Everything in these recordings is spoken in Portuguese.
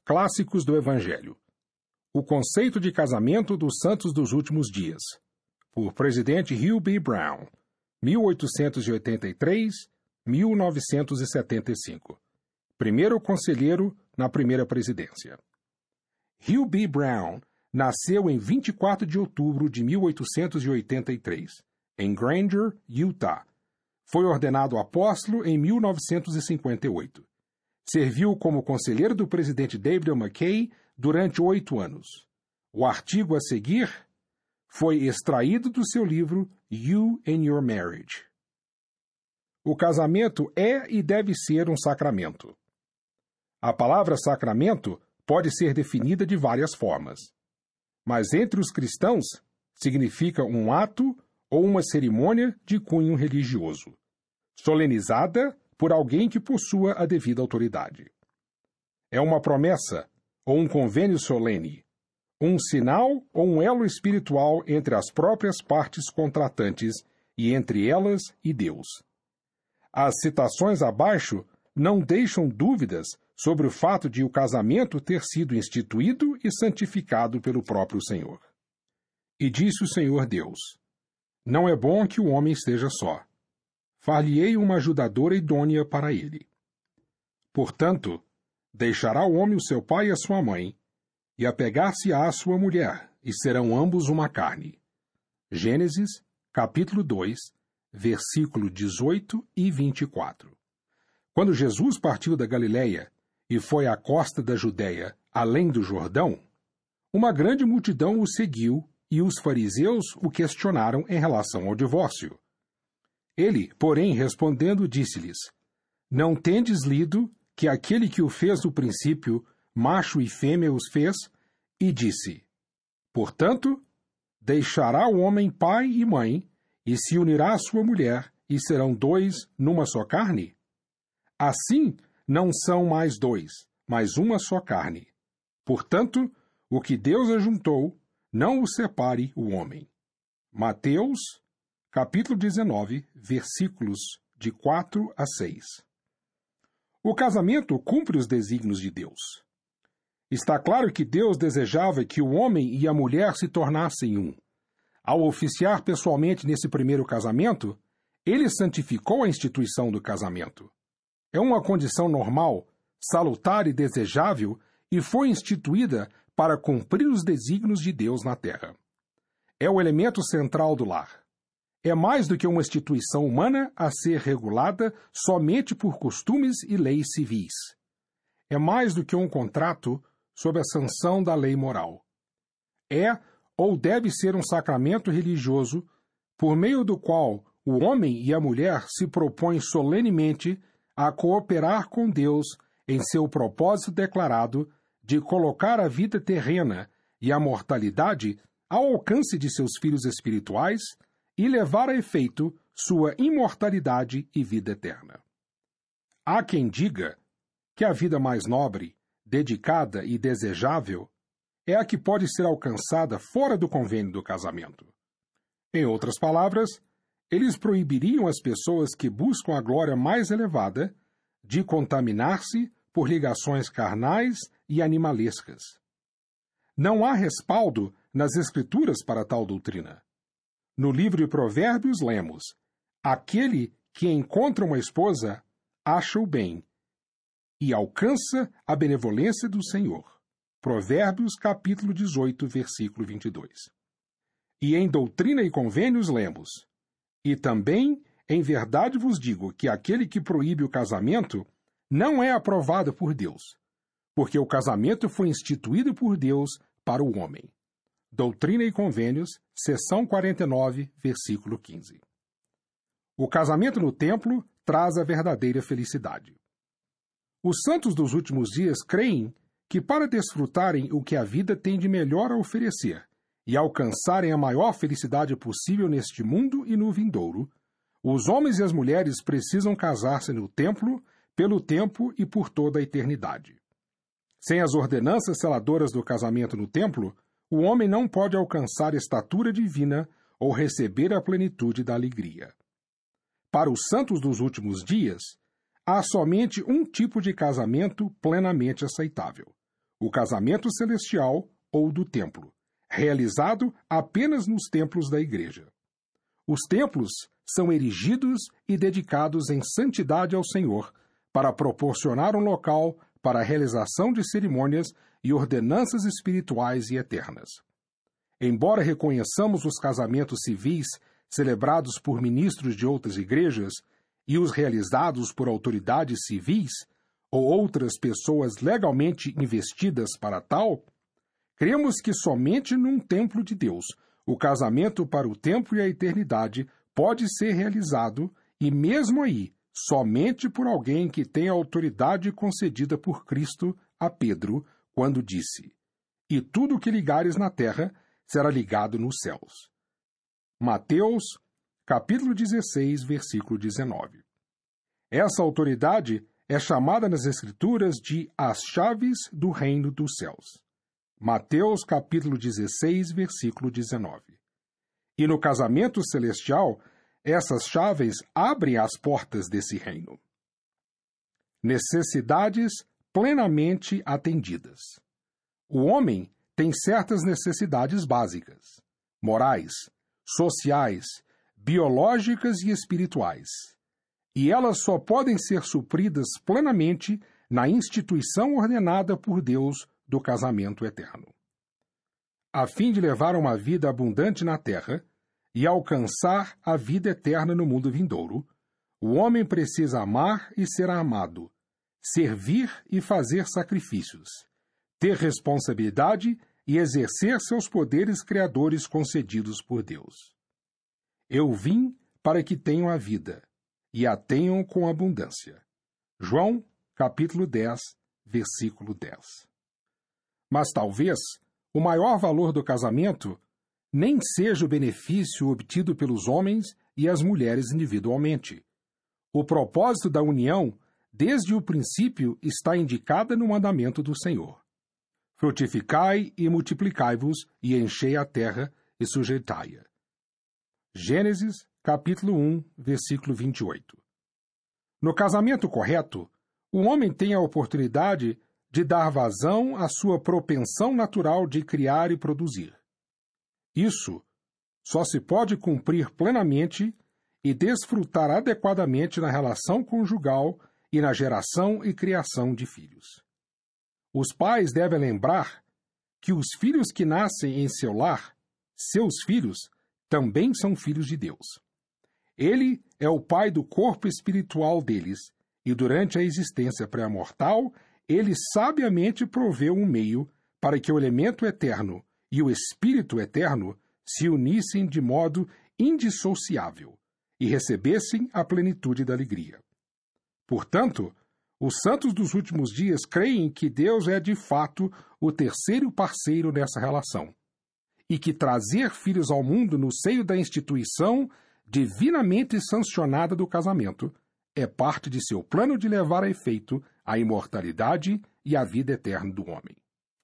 Clássicos do Evangelho. O conceito de casamento dos santos dos últimos dias. Por presidente Hugh B. Brown, 1883-1975. Primeiro conselheiro na primeira presidência. Hugh B. Brown nasceu em 24 de outubro de 1883, em Granger, Utah. Foi ordenado apóstolo em 1958. Serviu como conselheiro do presidente David McKay durante 8 anos. O artigo a seguir foi extraído do seu livro You and Your Marriage. O casamento é e deve ser um sacramento. A palavra sacramento pode ser definida de várias formas, mas entre os cristãos significa um ato ou uma cerimônia de cunho religioso, solenizada por alguém que possua a devida autoridade. É uma promessa ou um convênio solene, um sinal ou um elo espiritual entre as próprias partes contratantes e entre elas e Deus. As citações abaixo não deixam dúvidas sobre o fato de o casamento ter sido instituído e santificado pelo próprio Senhor. E disse o Senhor Deus: Não é bom que o homem esteja só. Far-lhe-ei uma ajudadora idônea para ele. Portanto, deixará o homem o seu pai e a sua mãe, e apegar-se-á à sua mulher, e serão ambos uma carne. Gênesis, capítulo 2, versículo 18 e 24. Quando Jesus partiu da Galileia e foi à costa da Judéia, além do Jordão, uma grande multidão o seguiu e os fariseus o questionaram em relação ao divórcio. Ele, porém, respondendo, disse-lhes: Não tendes lido que aquele que o fez do princípio, macho e fêmea os fez, e disse: Portanto, deixará o homem pai e mãe, e se unirá à sua mulher, e serão dois numa só carne? Assim, não são mais dois, mas uma só carne. Portanto, o que Deus ajuntou, não o separe o homem. Mateus, capítulo 19, versículos de 4 a 6. O casamento cumpre os desígnios de Deus. Está claro que Deus desejava que o homem e a mulher se tornassem um. Ao oficiar pessoalmente nesse primeiro casamento, ele santificou a instituição do casamento. É uma condição normal, salutar e desejável, e foi instituída para cumprir os desígnios de Deus na terra. É o elemento central do lar. É mais do que uma instituição humana a ser regulada somente por costumes e leis civis. É mais do que um contrato sob a sanção da lei moral. É ou deve ser um sacramento religioso por meio do qual o homem e a mulher se propõem solenemente a cooperar com Deus em seu propósito declarado de colocar a vida terrena e a mortalidade ao alcance de seus filhos espirituais e levar a efeito sua imortalidade e vida eterna. Há quem diga que a vida mais nobre, dedicada e desejável é a que pode ser alcançada fora do convênio do casamento. Em outras palavras, eles proibiriam as pessoas que buscam a glória mais elevada de contaminar-se por ligações carnais e animalescas. Não há respaldo nas Escrituras para tal doutrina. No livro de Provérbios lemos: Aquele que encontra uma esposa acha o bem e alcança a benevolência do Senhor. Provérbios, capítulo 18, versículo 22. E em Doutrina e Convênios lemos: E também, em verdade vos digo que aquele que proíbe o casamento não é aprovado por Deus, porque o casamento foi instituído por Deus para o homem. Doutrina e Convênios, seção 49, versículo 15. O casamento no templo traz a verdadeira felicidade. Os santos dos últimos dias creem que para desfrutarem o que a vida tem de melhor a oferecer e alcançarem a maior felicidade possível neste mundo e no vindouro, os homens e as mulheres precisam casar-se no templo pelo tempo e por toda a eternidade. Sem as ordenanças seladoras do casamento no templo, o homem não pode alcançar estatura divina ou receber a plenitude da alegria. Para os santos dos últimos dias, há somente um tipo de casamento plenamente aceitável: o casamento celestial ou do templo, realizado apenas nos templos da igreja. Os templos são erigidos e dedicados em santidade ao Senhor para proporcionar um local para a realização de cerimônias e ordenanças espirituais e eternas. Embora reconheçamos os casamentos civis celebrados por ministros de outras igrejas e os realizados por autoridades civis ou outras pessoas legalmente investidas para tal, cremos que somente num templo de Deus o casamento para o tempo e a eternidade pode ser realizado, e mesmo aí, somente por alguém que tem a autoridade concedida por Cristo a Pedro, quando disse: "E tudo o que ligares na terra será ligado nos céus." Mateus, capítulo 16, versículo 19. Essa autoridade é chamada nas Escrituras de as chaves do reino dos céus. Mateus, capítulo 16, versículo 19. E no casamento celestial, essas chaves abrem as portas desse reino. Necessidades plenamente atendidas. O homem tem certas necessidades básicas, morais, sociais, biológicas e espirituais, e elas só podem ser supridas plenamente na instituição ordenada por Deus do casamento eterno. A fim de levar uma vida abundante na terra e alcançar a vida eterna no mundo vindouro, o homem precisa amar e ser amado, servir e fazer sacrifícios, ter responsabilidade e exercer seus poderes criadores concedidos por Deus. Eu vim para que tenham a vida, e a tenham com abundância. João, capítulo 10, versículo 10. Mas talvez o maior valor do casamento nem seja o benefício obtido pelos homens e as mulheres individualmente. O propósito da união, desde o princípio, está indicada no mandamento do Senhor: frutificai e multiplicai-vos, e enchei a terra e sujeitai-a. Gênesis, capítulo 1, versículo 28. No casamento correto, o homem tem a oportunidade de dar vazão à sua propensão natural de criar e produzir. Isso só se pode cumprir plenamente e desfrutar adequadamente na relação conjugal e na geração e criação de filhos. Os pais devem lembrar que os filhos que nascem em seu lar, seus filhos, também são filhos de Deus. Ele é o pai do corpo espiritual deles, e durante a existência pré-mortal, ele sabiamente proveu um meio para que o elemento eterno e o espírito eterno se unissem de modo indissociável e recebessem a plenitude da alegria. Portanto, os santos dos últimos dias creem que Deus é de fato o terceiro parceiro nessa relação, e que trazer filhos ao mundo no seio da instituição divinamente sancionada do casamento é parte de seu plano de levar a efeito a imortalidade e a vida eterna do homem.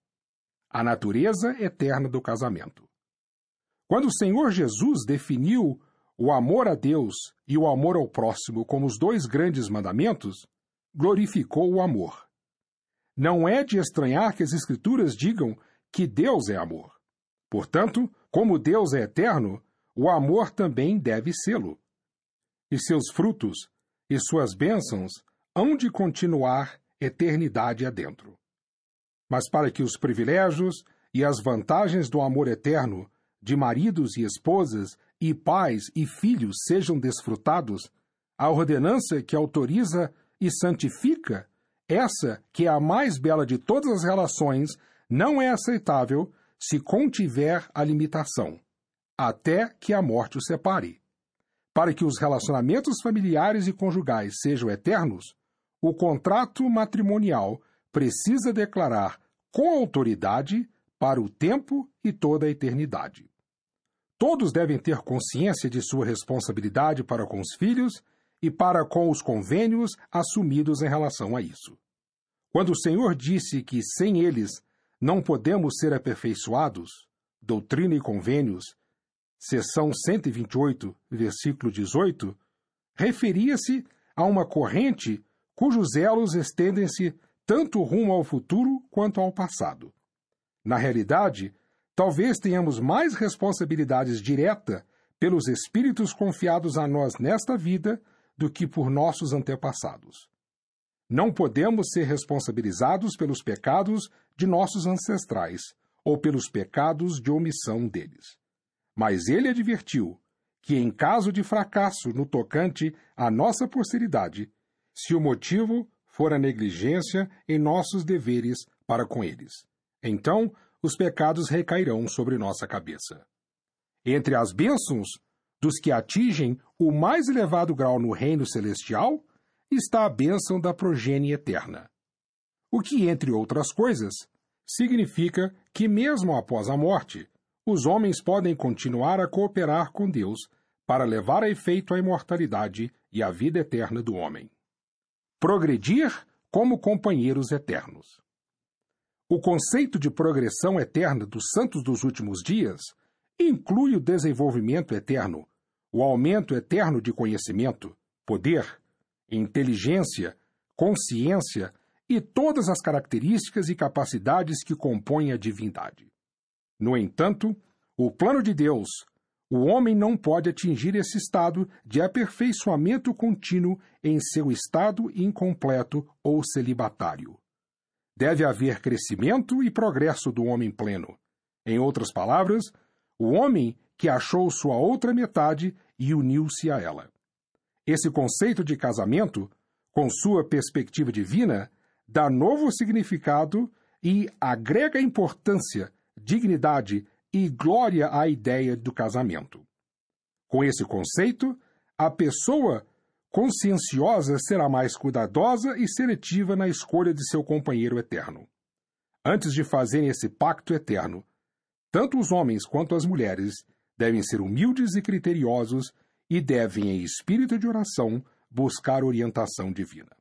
A natureza eterna do casamento. Quando o Senhor Jesus definiu o amor a Deus e o amor ao próximo como os dois grandes mandamentos, glorificou o amor. Não é de estranhar que as Escrituras digam que Deus é amor. Portanto, como Deus é eterno, o amor também deve sê-lo. E seus frutos e suas bênçãos hão de continuar eternidade adentro. Mas para que os privilégios e as vantagens do amor eterno de maridos e esposas e pais e filhos sejam desfrutados, a ordenança que autoriza e santifica, essa que é a mais bela de todas as relações, não é aceitável se contiver a limitação, até que a morte o separe. Para que os relacionamentos familiares e conjugais sejam eternos, o contrato matrimonial precisa declarar com autoridade para o tempo e toda a eternidade. Todos devem ter consciência de sua responsabilidade para com os filhos e para com os convênios assumidos em relação a isso. Quando o Senhor disse que sem eles não podemos ser aperfeiçoados, Doutrina e Convênios, seção 128, versículo 18, referia-se a uma corrente cujos elos estendem-se tanto rumo ao futuro quanto ao passado. Na realidade, talvez tenhamos mais responsabilidades direta pelos espíritos confiados a nós nesta vida do que por nossos antepassados. Não podemos ser responsabilizados pelos pecados de nossos ancestrais ou pelos pecados de omissão deles. Mas ele advertiu que, em caso de fracasso no tocante à nossa posteridade, se o motivo for a negligência em nossos deveres para com eles, então os pecados recairão sobre nossa cabeça. Entre as bênçãos dos que atingem o mais elevado grau no reino celestial está a bênção da progenie eterna, o que, entre outras coisas, significa que mesmo após a morte, os homens podem continuar a cooperar com Deus para levar a efeito a imortalidade e a vida eterna do homem. Progredir como companheiros eternos. O conceito de progressão eterna dos santos dos últimos dias inclui o desenvolvimento eterno, o aumento eterno de conhecimento, poder, inteligência, consciência e todas as características e capacidades que compõem a divindade. No entanto, o plano de Deus, o homem não pode atingir esse estado de aperfeiçoamento contínuo em seu estado incompleto ou celibatário. Deve haver crescimento e progresso do homem pleno. Em outras palavras, o homem que achou sua outra metade e uniu-se a ela. Esse conceito de casamento, com sua perspectiva divina, dá novo significado e agrega importância, dignidade e glória à ideia do casamento. Com esse conceito, a pessoa conscienciosa será mais cuidadosa e seletiva na escolha de seu companheiro eterno. Antes de fazerem esse pacto eterno, tanto os homens quanto as mulheres devem ser humildes e criteriosos e devem, em espírito de oração, buscar orientação divina.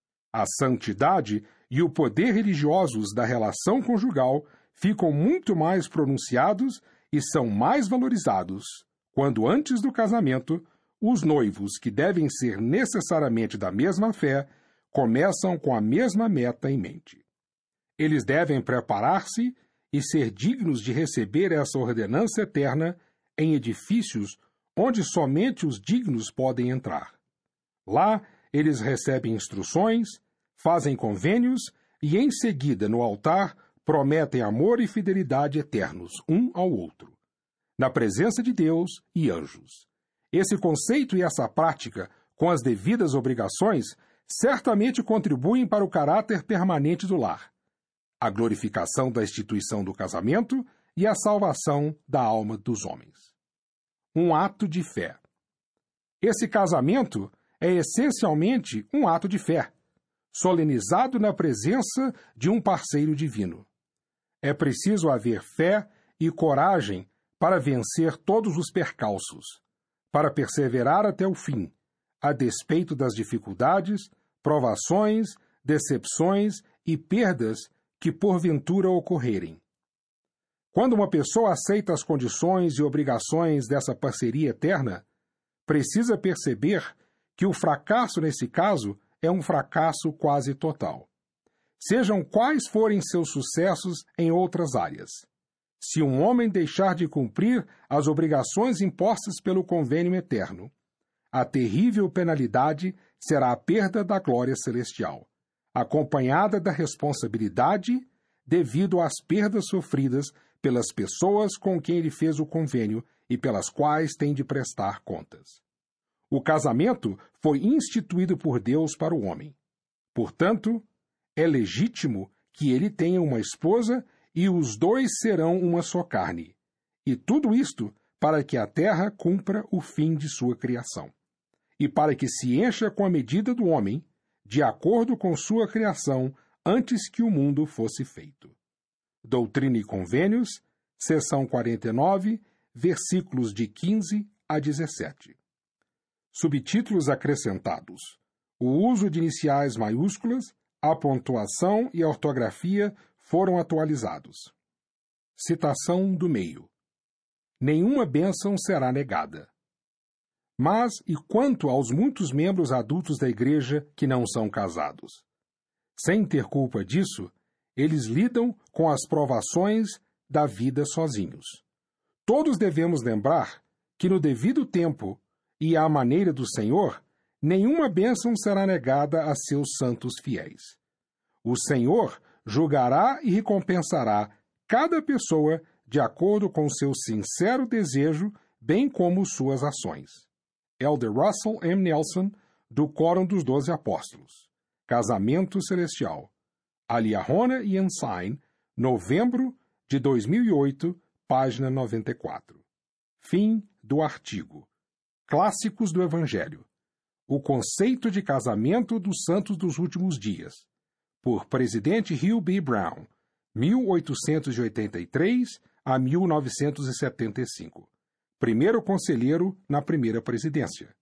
A santidade e o poder religiosos da relação conjugal ficam muito mais pronunciados e são mais valorizados quando, antes do casamento, os noivos, que devem ser necessariamente da mesma fé, começam com a mesma meta em mente. Eles devem preparar-se e ser dignos de receber essa ordenança eterna em edifícios onde somente os dignos podem entrar. Lá, eles recebem instruções, fazem convênios e, em seguida, no altar, prometem amor e fidelidade eternos um ao outro, na presença de Deus e anjos. Esse conceito e essa prática, com as devidas obrigações, certamente contribuem para o caráter permanente do lar, a glorificação da instituição do casamento e a salvação da alma dos homens. Um ato de fé. Esse casamento é essencialmente um ato de fé, solenizado na presença de um parceiro divino. É preciso haver fé e coragem para vencer todos os percalços, para perseverar até o fim, a despeito das dificuldades, provações, decepções e perdas que porventura ocorrerem. Quando uma pessoa aceita as condições e obrigações dessa parceria eterna, precisa perceber que o fracasso nesse caso é um fracasso quase total. Sejam quais forem seus sucessos em outras áreas. Se um homem deixar de cumprir as obrigações impostas pelo convênio eterno, a terrível penalidade será a perda da glória celestial, acompanhada da responsabilidade devido às perdas sofridas pelas pessoas com quem ele fez o convênio e pelas quais tem de prestar contas. O casamento foi instituído por Deus para o homem. Portanto, é legítimo que ele tenha uma esposa e os dois serão uma só carne. E tudo isto para que a terra cumpra o fim de sua criação. E para que se encha com a medida do homem, de acordo com sua criação, antes que o mundo fosse feito. Doutrina e Convênios, seção 49, versículos de 15 a 17. Subtítulos acrescentados. O uso de iniciais maiúsculas, a pontuação e a ortografia foram atualizados. Citação do meio. Nenhuma bênção será negada. Mas, e quanto aos muitos membros adultos da Igreja que não são casados? Sem ter culpa disso, eles lidam com as provações da vida sozinhos. Todos devemos lembrar que no devido tempo e à maneira do Senhor, nenhuma bênção será negada a seus santos fiéis. O Senhor julgará e recompensará cada pessoa de acordo com seu sincero desejo, bem como suas ações. Elder Russell M. Nelson, do Quórum dos 12 Apóstolos. Casamento Celestial. Aliahona e Ensign, novembro de 2008, página 94. Fim do artigo. Clássicos do Evangelho. O conceito de casamento dos santos dos últimos dias. Por presidente Hugh B. Brown, 1883 a 1975. Primeiro conselheiro na primeira presidência.